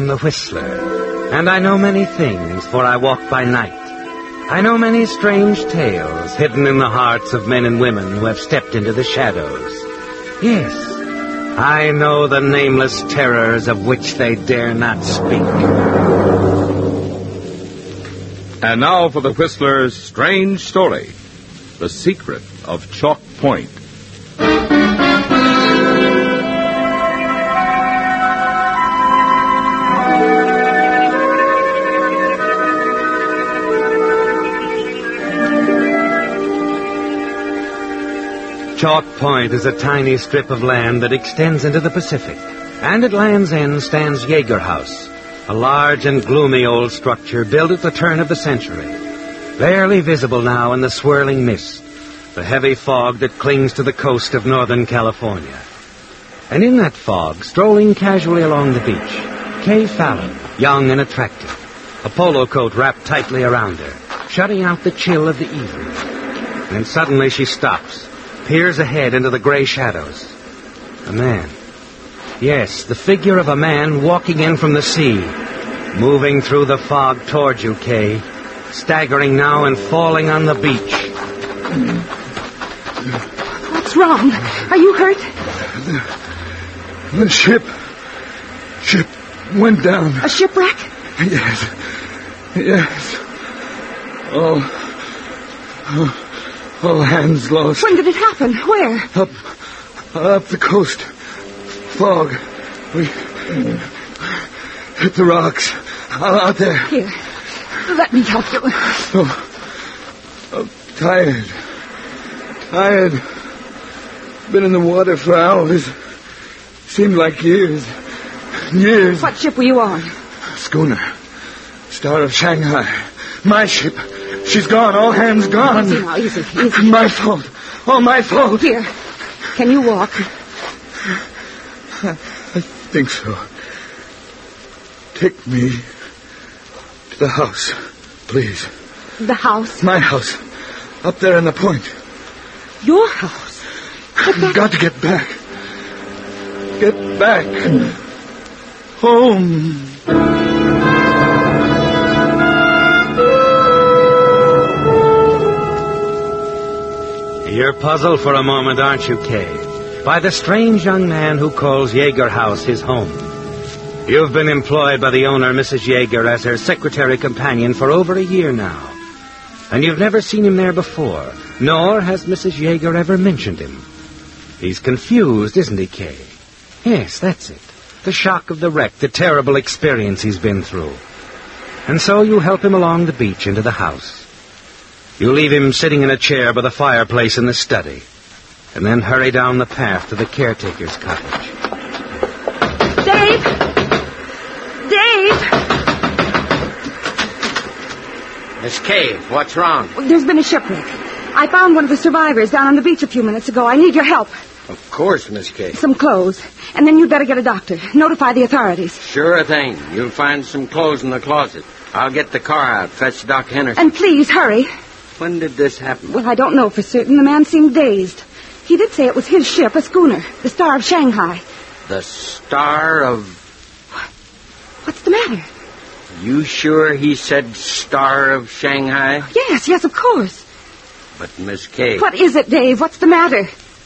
am the Whistler, and I know many things, for I walk by night. I know many strange tales hidden in the hearts of men and women who have stepped into the shadows. Yes, I know the nameless terrors of which they dare not speak. And now for the Whistler's strange story, The Secret of Chalk Point. Chalk Point is a tiny strip of land that extends into the Pacific, and at Land's End stands Yeager House, a large and gloomy old structure built at the turn of the century, barely visible now in the swirling mist, the heavy fog that clings to the coast of Northern California. And in that fog, strolling casually along the beach, Kay Fallon, young and attractive, a polo coat wrapped tightly around her, shutting out the chill of the evening. And then suddenly she stops, peers ahead into the gray shadows. A man. Yes, the figure of a man walking in from the sea, moving through the fog towards you, Kay, staggering now and falling on the beach. What's wrong? Are you hurt? The ship went down. A shipwreck? Yes. All hands lost. When did it happen? Where? Up the coast. Fog. We hit the rocks. Out there. Here. Let me help you. Tired. Been in the water for hours. Seemed like years. What ship were you on? Schooner. Star of Shanghai. My ship. She's gone. All hands gone. Easy. My fault. All my fault. Here. Can you walk? I think so. Take me to the house, please. The house? My house. Up there in the point. Your house? I've got to get back. Get back. Home. You're puzzled for a moment, aren't you, Kay? By the strange young man who calls Yeager House his home. You've been employed by the owner, Mrs. Yeager, as her secretary companion for over a year now. And you've never seen him there before, nor has Mrs. Yeager ever mentioned him. He's confused, isn't he, Kay? Yes, that's it. The shock of the wreck, the terrible experience he's been through. And so you help him along the beach into the house. You leave him sitting in a chair by the fireplace in the study, and then hurry down the path to the caretaker's cottage. Dave! Miss Kay, what's wrong? There's been a shipwreck. I found one of the survivors down on the beach a few minutes ago. I need your help. Of course, Miss Kay. Some clothes. And then you'd better get a doctor. Notify the authorities. Sure thing. You'll find some clothes in the closet. I'll get the car out, fetch Doc Henderson. And please, hurry. When did this happen? Well, I don't know for certain. The man seemed dazed. He did say it was his ship, a schooner, the Star of Shanghai. The Star of... What's the matter? You sure he said Star of Shanghai? Yes, of course. But, Miss Kay... What is it, Dave? What's the matter?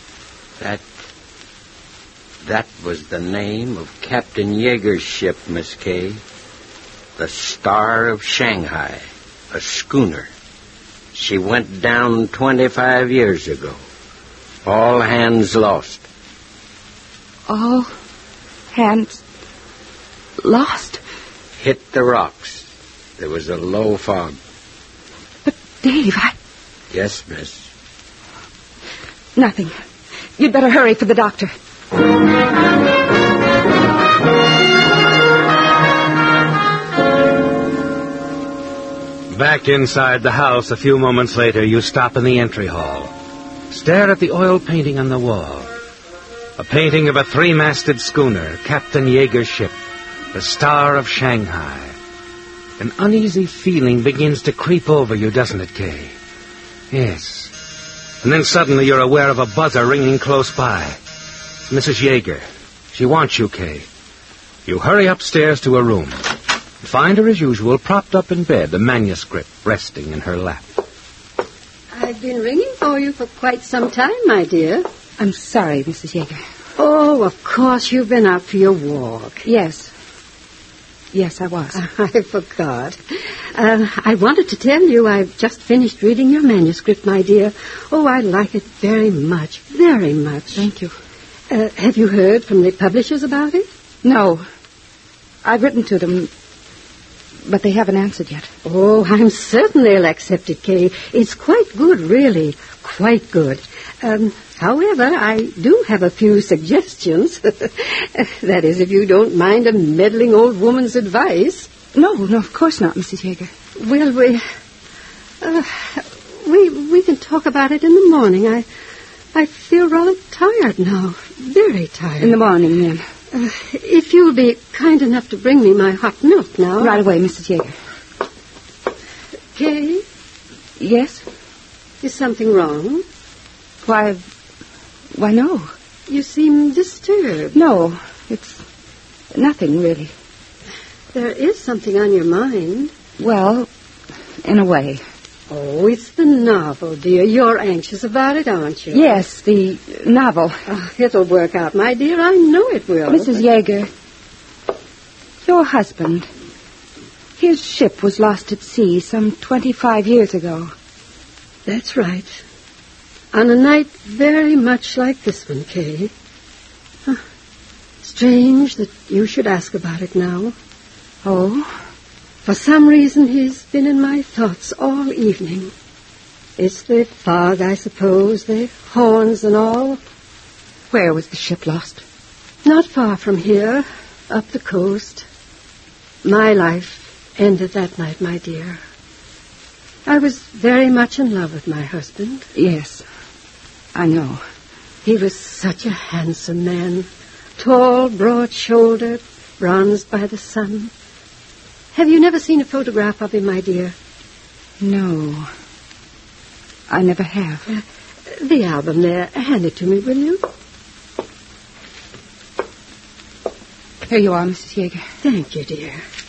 That was the name of Captain Yeager's ship, Miss Kay. The Star of Shanghai, a schooner. She went down 25 years ago. All hands lost. All hands lost? Hit the rocks. There was a low fog. But, Dave, Yes, miss. Nothing. You'd better hurry for the doctor. Back inside the house a few moments later, you stop in the entry hall. Stare at the oil painting on the wall. A painting of a three-masted schooner, Captain Yeager's ship, the Star of Shanghai. An uneasy feeling begins to creep over you, doesn't it, Kay? Yes. And then suddenly you're aware of a buzzer ringing close by. It's Mrs. Yeager. She wants you, Kay. You hurry upstairs to her room. Find her as usual, propped up in bed, a manuscript resting in her lap. I've been ringing for you for quite some time, my dear. I'm sorry, Mrs. Yeager. Oh, of course you've been out for your walk. Yes. Yes, I was. I forgot. I wanted to tell you I've just finished reading your manuscript, my dear. Oh, I like it very much, very much. Thank you. Have you heard from the publishers about it? No. I've written to them, but they haven't answered yet. Oh, I'm certain they'll accept it, Kay. It's quite good, really. Quite good. However, I do have a few suggestions. That is, if you don't mind a meddling old woman's advice. No, of course not, Mrs. Yeager. Well, we can talk about it in the morning. I feel rather tired now. Very tired. In the morning, then. If you'll be kind enough to bring me my hot milk now. Right away, Mrs. Yeager. Kay? Yes? Is something wrong? Why, no. You seem disturbed. No, it's nothing, really. There is something on your mind. Well, in a way. Oh, it's the novel, dear. You're anxious about it, aren't you? Yes, the novel. Oh, it'll work out, my dear. I know it will. Mrs. Yeager, your husband, his ship was lost at sea some 25 years ago. That's right. On a night very much like this one, Kay. Huh. Strange that you should ask about it now. Oh? For some reason, he's been in my thoughts all evening. It's the fog, I suppose, the horns and all. Where was the ship lost? Not far from here, up the coast. My life ended that night, my dear. I was very much in love with my husband. Yes, I know. He was such a handsome man. Tall, broad-shouldered, bronzed by the sun. Have you never seen a photograph of him, my dear? No, I never have. The album there. Hand it to me, will you? Here you are, Mrs. Yeager. Thank you, dear.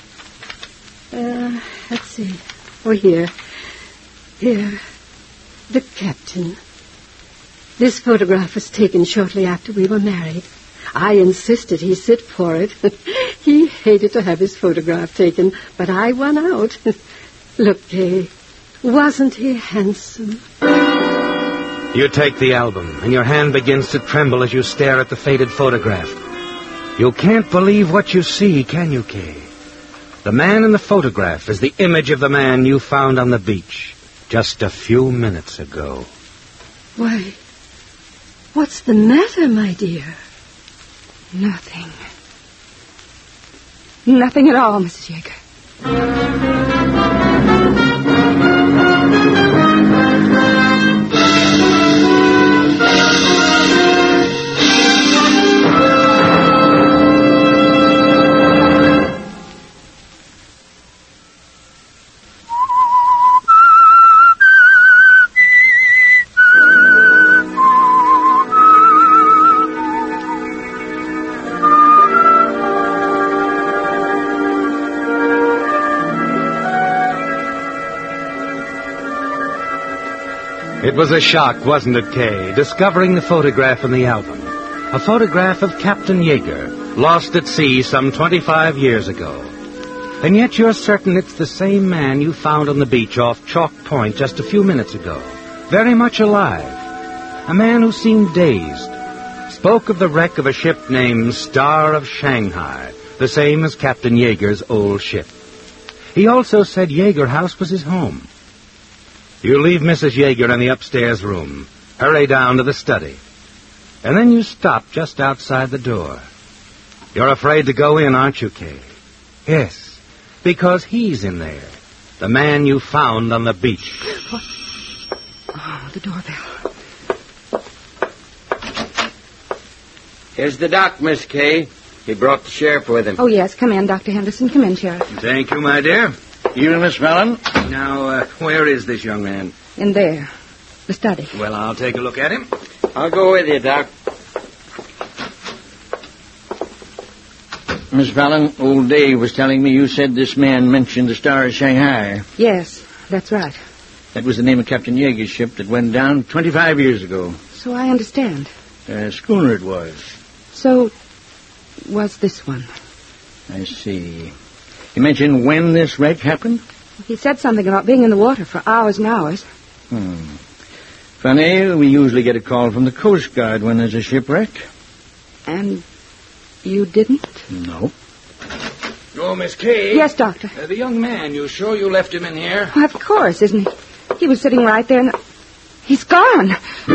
Let's see. Oh, here. Here. The captain. This photograph was taken shortly after we were married. I insisted he sit for it. He hated to have his photograph taken, but I won out. Look, Kay, wasn't he handsome? You take the album, and your hand begins to tremble as you stare at the faded photograph. You can't believe what you see, can you, Kay? The man in the photograph is the image of the man you found on the beach just a few minutes ago. Why, what's the matter, my dear? Nothing. Nothing at all, Mrs. Yeager. It was a shock, wasn't it, Kay, discovering the photograph in the album. A photograph of Captain Yeager, lost at sea some 25 years ago. And yet you're certain it's the same man you found on the beach off Chalk Point just a few minutes ago. Very much alive. A man who seemed dazed. Spoke of the wreck of a ship named Star of Shanghai, the same as Captain Yeager's old ship. He also said Yeager House was his home. You leave Mrs. Yeager in the upstairs room, hurry down to the study, and then you stop just outside the door. You're afraid to go in, aren't you, Kay? Yes, because he's in there, the man you found on the beach. What? Oh, the doorbell. Here's the doc, Miss Kay. He brought the sheriff with him. Oh, yes, come in, Dr. Henderson. Come in, Sheriff. Thank you, my dear. Evening, Miss Mellon. Now, where is this young man? In there, the study. Well, I'll take a look at him. I'll go with you, Doc. Miss Fallon, old Dave was telling me you said this man mentioned the Star of Shanghai. Yes, that's right. That was the name of Captain Yeager's ship that went down 25 years ago. So I understand. Schooner it was. So was this one. I see. You mentioned when this wreck happened? He said something about being in the water for hours and hours. Funny, we usually get a call from the Coast Guard when there's a shipwreck. And you didn't? No. Oh, Miss Kay. Yes, Doctor. The young man, you sure you left him in here? Well, of course, isn't he? He was sitting right there and... He's gone.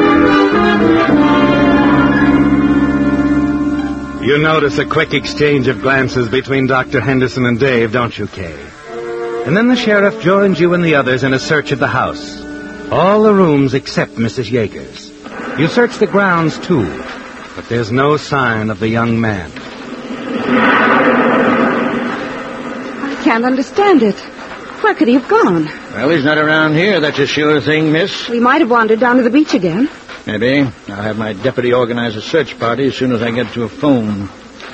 You notice a quick exchange of glances between Dr. Henderson and Dave, don't you, Kay? And then the sheriff joins you and the others in a search of the house. All the rooms except Mrs. Yeager's. You search the grounds, too, but there's no sign of the young man. I can't understand it. Where could he have gone? Well, he's not around here, that's a sure thing, miss. We might have wandered down to the beach again. Maybe. I'll have my deputy organize a search party as soon as I get to a phone.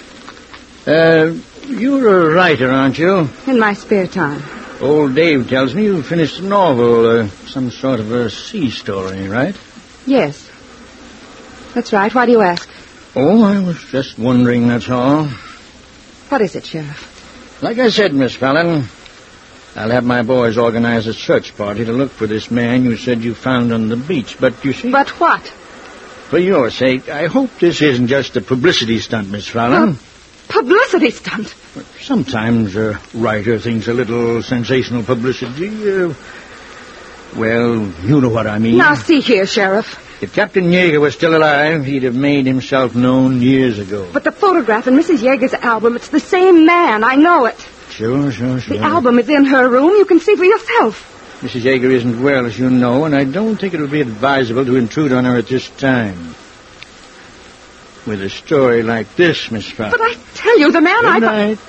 You're a writer, aren't you? In my spare time. Old Dave tells me you finished a novel, some sort of a sea story, right? Yes. That's right. Why do you ask? Oh, I was just wondering, that's all. What is it, Sheriff? Like I said, Miss Fallon, I'll have my boys organize a search party to look for this man you said you found on the beach. But you see... But what? For your sake, I hope this isn't just a publicity stunt, Miss Fallon. Publicity stunt? Sometimes a writer thinks a little sensational publicity, well, you know what I mean. Now, see here, Sheriff. If Captain Yeager was still alive, he'd have made himself known years ago. But the photograph in Mrs. Yeager's album, it's the same man. I know it. Sure. The album is in her room. You can see for yourself. Mrs. Yeager isn't well, as you know, and I don't think it would be advisable to intrude on her at this time. With a story like this, Miss Fallon. But I tell you, the man Good night.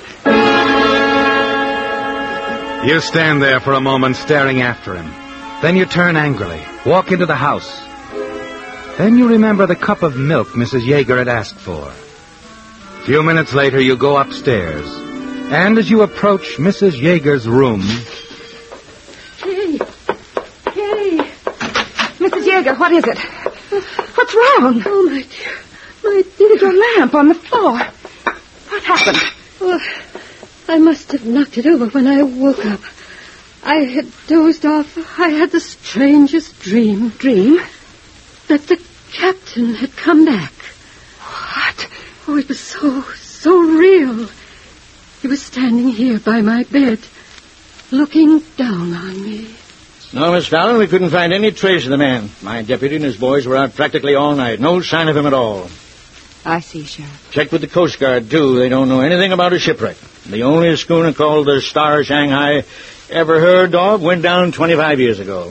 You stand there for a moment staring after him. Then you turn angrily, walk into the house. Then you remember the cup of milk Mrs. Yeager had asked for. A few minutes later, you go upstairs. And as you approach Mrs. Yeager's room... Kay! Mrs. Yeager, what is it? What's wrong? Oh, my dear. There's your lamp on the floor. What happened? Oh, I must have knocked it over when I woke up. I had dozed off. I had the strangest dream. Dream? That the captain had come back. What? Oh, it was so real. He was standing here by my bed, looking down on me. No, Miss Fallon, we couldn't find any trace of the man. My deputy and his boys were out practically all night. No sign of him at all. I see, Sheriff. Checked with the Coast Guard, too. They don't know anything about a shipwreck. The only schooner called the Star of Shanghai ever heard of went down 25 years ago.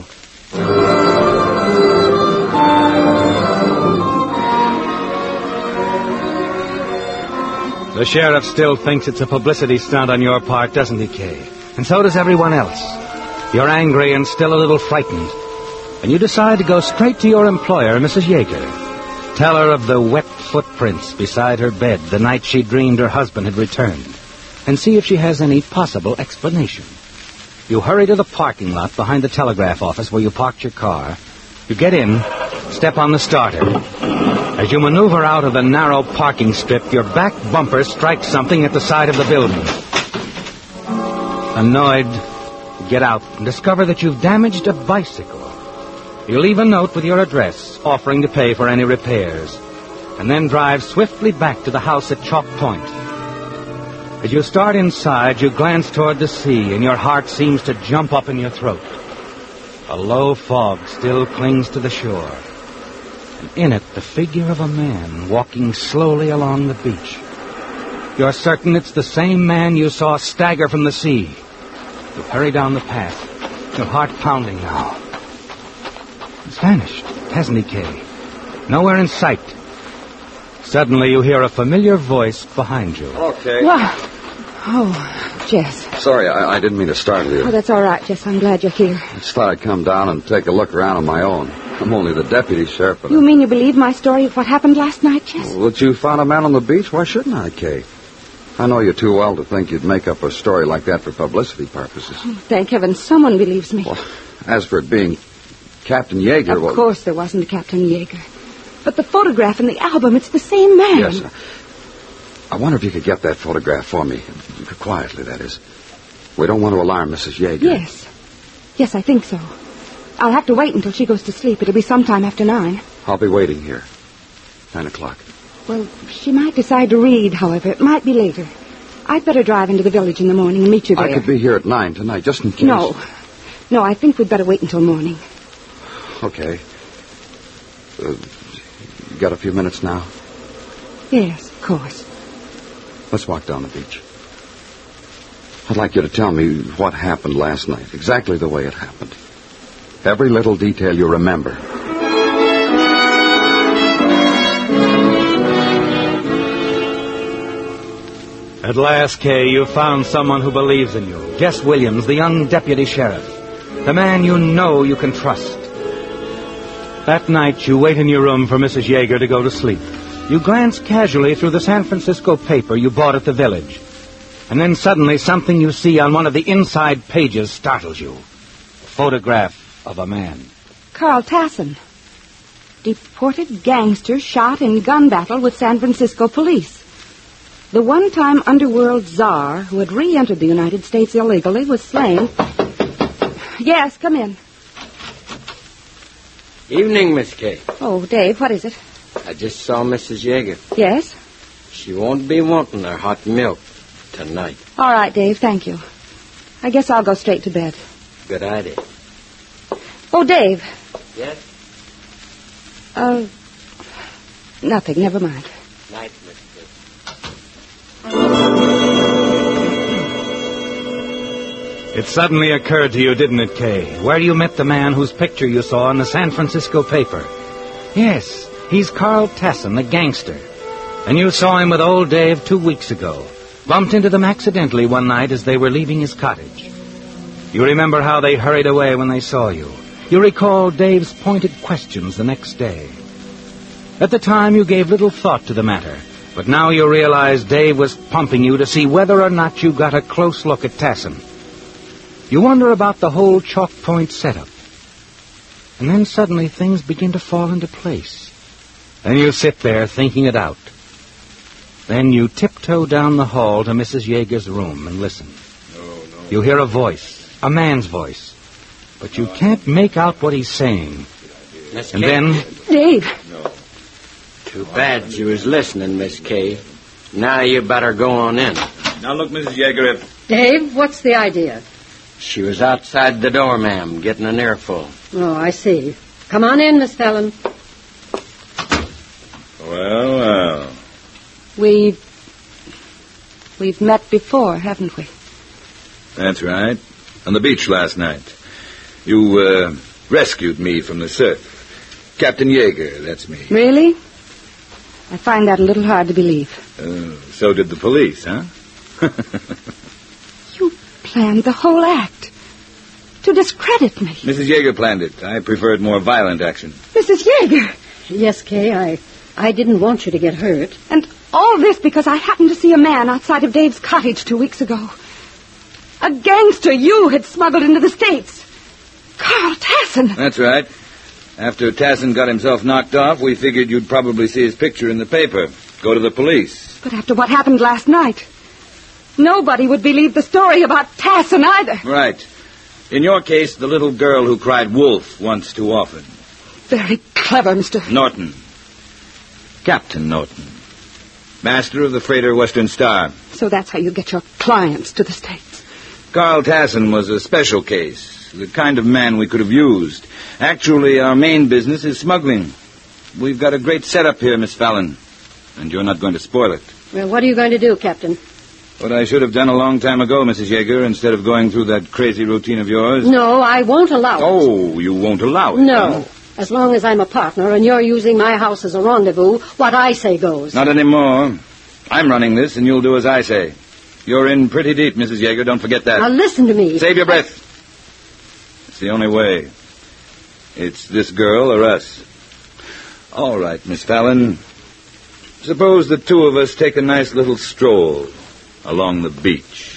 The sheriff still thinks it's a publicity stunt on your part, doesn't he, Kay? And so does everyone else. You're angry and still a little frightened. And you decide to go straight to your employer, Mrs. Yeager. Tell her of the wet footprints beside her bed the night she dreamed her husband had returned. And see if she has any possible explanation. You hurry to the parking lot behind the telegraph office where you parked your car. You get in, step on the starter. As you maneuver out of the narrow parking strip, your back bumper strikes something at the side of the building. Annoyed, you get out and discover that you've damaged a bicycle. You leave a note with your address, offering to pay for any repairs, and then drive swiftly back to the house at Chalk Point. As you start inside, you glance toward the sea, and your heart seems to jump up in your throat. A low fog still clings to the shore, and in it the figure of a man walking slowly along the beach. You're certain it's the same man you saw stagger from the sea. You hurry down the path, your heart pounding now. He's vanished, hasn't he, Kay? Nowhere in sight. Suddenly you hear a familiar voice behind you. Okay. Wow. Oh, Jess. Sorry, I didn't mean to startle you. Oh, that's all right, Jess. I'm glad you're here. I just thought I'd come down and take a look around on my own. I'm only the deputy sheriff. But You mean you believe my story of what happened last night, Jess? Well, that you found a man on the beach? Why shouldn't I, Kay? I know you too well to think you'd make up a story like that for publicity purposes. Oh, thank heaven someone believes me. Well, as for it being Captain Yeager... Of course there wasn't a Captain Yeager. But the photograph in the album, it's the same man. Yes. I wonder if you could get that photograph for me. Quietly, that is. We don't want to alarm Mrs. Yeager. Yes. Yes, I think so. I'll have to wait until she goes to sleep. It'll be sometime after 9. I'll be waiting here. 9 o'clock. Well, she might decide to read, however. It might be later. I'd better drive into the village in the morning and meet you there. I could be here at 9 tonight, just in case. No. No, I think we'd better wait until morning. Okay. You got a few minutes now? Yes, of course. Let's walk down the beach. I'd like you to tell me what happened last night, exactly the way it happened. Every little detail you remember. At last, Kay, you've found someone who believes in you. Jess Williams, the young deputy sheriff. The man you know you can trust. That night, you wait in your room for Mrs. Yeager to go to sleep. You glance casually through the San Francisco paper you bought at the village. And then suddenly something you see on one of the inside pages startles you. A photograph of a man. Carl Tassin. Deported gangster shot in gun battle with San Francisco police. The one-time underworld czar who had re-entered the United States illegally was slain. Yes, come in. Evening, Miss Kay. Oh, Dave, what is it? I just saw Mrs. Yeager. Yes? She won't be wanting her hot milk tonight. All right, Dave, thank you. I guess I'll go straight to bed. Good idea. Oh, Dave. Yes? Nothing, never mind. Night, Miss Kay. It suddenly occurred to you, didn't it, Kay, where you met the man whose picture you saw in the San Francisco paper. Yes, he's Carl Tassin, the gangster. And you saw him with old Dave 2 weeks ago. Bumped into them accidentally one night as they were leaving his cottage. You remember how they hurried away when they saw you. You recall Dave's pointed questions the next day. At the time, you gave little thought to the matter. But now you realize Dave was pumping you to see whether or not you got a close look at Tassin. You wonder about the whole Chalk Point setup. And then suddenly things begin to fall into place. Then you sit there thinking it out. Then you tiptoe down the hall to Mrs. Yeager's room and listen. You hear a voice, a man's voice. But you can't make out what he's saying. Miss And Kay. then... Dave. Too bad she was listening, Miss Kay. Now you better go on in. Now look, Mrs. Yeager, Dave, what's the idea? She was outside the door, ma'am, getting an earful. Oh, I see. Come on in, Miss Fallon. Well. We've met before, haven't we? That's right. On the beach last night. You, rescued me from the surf. Captain Yeager, that's me. Really? I find that a little hard to believe. So did the police, huh? You planned the whole act. To discredit me. Mrs. Yeager planned it. I preferred more violent action. Mrs. Yeager! Yes, Kay, I didn't want you to get hurt. And all this because I happened to see a man outside of Dave's cottage 2 weeks ago. A gangster you had smuggled into the States. Carl Tassin. That's right. After Tassin got himself knocked off, we figured you'd probably see his picture in the paper. Go to the police. But after what happened last night, nobody would believe the story about Tassin either. Right. In your case, the little girl who cried wolf once too often. Very clever, Mr. Norton. Captain Norton. Master of the freighter Western Star. So that's how you get your clients to the States. Carl Tassin was a special case. The kind of man we could have used. Actually, our main business is smuggling. We've got a great setup here, Miss Fallon. And you're not going to spoil it. Well, what are you going to do, Captain? What I should have done a long time ago, Mrs. Yeager, instead of going through that crazy routine of yours. No, I won't allow it. Oh, you won't allow it? No. Huh? As long as I'm a partner and you're using my house as a rendezvous, what I say goes. Not anymore. I'm running this, and you'll do as I say. You're in pretty deep, Mrs. Yeager. Don't forget that. Now listen to me. Save your breath. It's the only way. It's this girl or us. All right, Miss Fallon. Suppose the two of us take a nice little stroll. along the beach.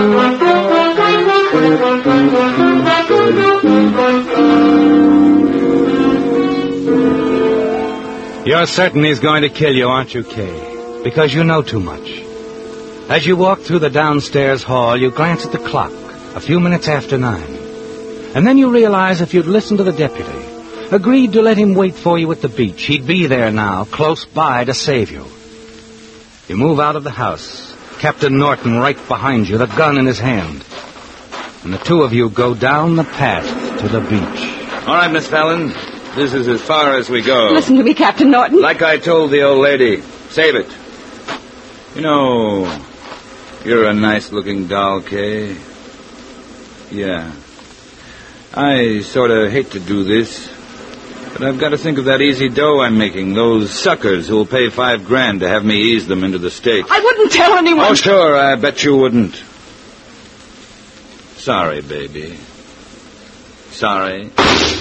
You're certain he's going to kill you, aren't you, Kay? Because you know too much. As you walk through the downstairs hall, you glance at the clock, a few minutes after 9. And then you realize if you'd listened to the deputy, agreed to let him wait for you at the beach, he'd be there now, close by to save you. You move out of the house, Captain Norton right behind you, the gun in his hand. And the two of you go down the path to the beach. All right, Miss Fallon. This is as far as we go. Listen to me, Captain Norton. Like I told the old lady, save it. You know, you're a nice-looking doll, Kay. Yeah. I sort of hate to do this, but I've got to think of that easy dough I'm making. Those suckers who'll pay $5,000 to have me ease them into the States. I wouldn't tell anyone. Oh, sure, I bet you wouldn't. Sorry, baby. Sorry.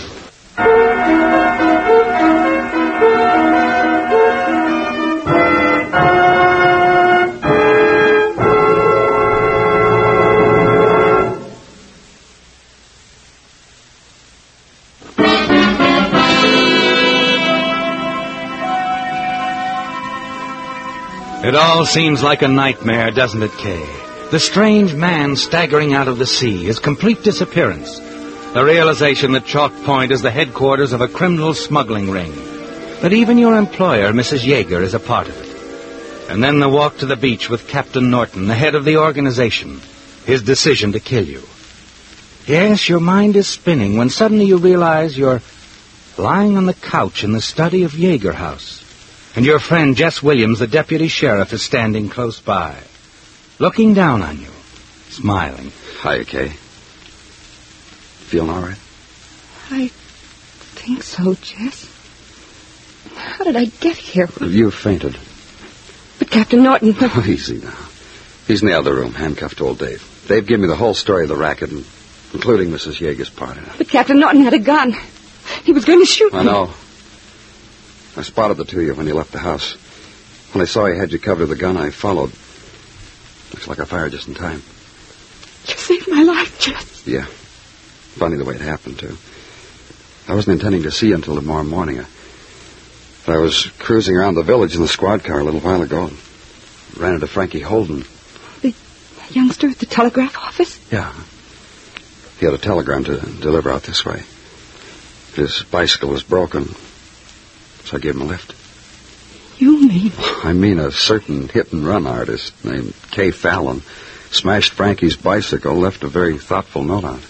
It all seems like a nightmare, doesn't it, Kay? The strange man staggering out of the sea, his complete disappearance, the realization that Chalk Point is the headquarters of a criminal smuggling ring, that even your employer, Mrs. Yeager, is a part of it. And then the walk to the beach with Captain Norton, the head of the organization, his decision to kill you. Yes, your mind is spinning when suddenly you realize you're lying on the couch in the study of Yeager House. And your friend, Jess Williams, the deputy sheriff, is standing close by, looking down on you, smiling. Hi, Kay. Feeling all right? I think so, Jess. How did I get here? You fainted. But Captain Norton... Oh, easy now. He's in the other room, handcuffed to old Dave. Dave gave me the whole story of the racket, including Mrs. Yeager's part in it. But Captain Norton had a gun. He was going to shoot me. I know. I spotted the two of you when you left the house. When I saw you had you covered with the gun, I followed. Looks like I fired just in time. You saved my life, Jess. Yeah. Funny the way it happened, too. I wasn't intending to see you until tomorrow morning. I was cruising around the village in the squad car a little while ago. Ran into Frankie Holden. The youngster at the telegraph office? Yeah. He had a telegram to deliver out this way. His bicycle was broken, so I gave him a lift. You mean? I mean a certain hit-and-run artist named Kay Fallon smashed Frankie's bicycle, left a very thoughtful note on it.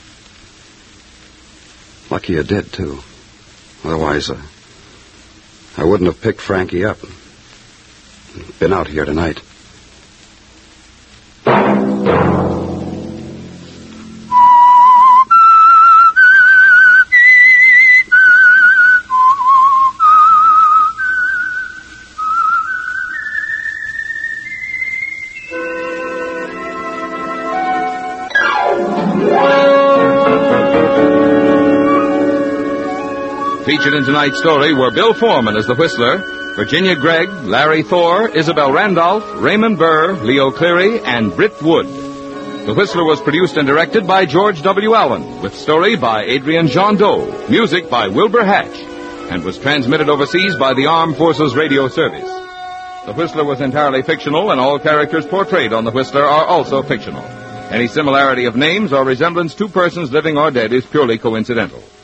Lucky you did, too. Otherwise, I wouldn't have picked Frankie up. Been out here tonight. Featured in tonight's story were Bill Foreman as the Whistler, Virginia Gregg, Larry Thor, Isabel Randolph, Raymond Burr, Leo Cleary, and Britt Wood. The Whistler was produced and directed by George W. Allen, with story by Adrian Jondeau, music by Wilbur Hatch, and was transmitted overseas by the Armed Forces Radio Service. The Whistler was entirely fictional, and all characters portrayed on The Whistler are also fictional. Any similarity of names or resemblance to persons living or dead is purely coincidental.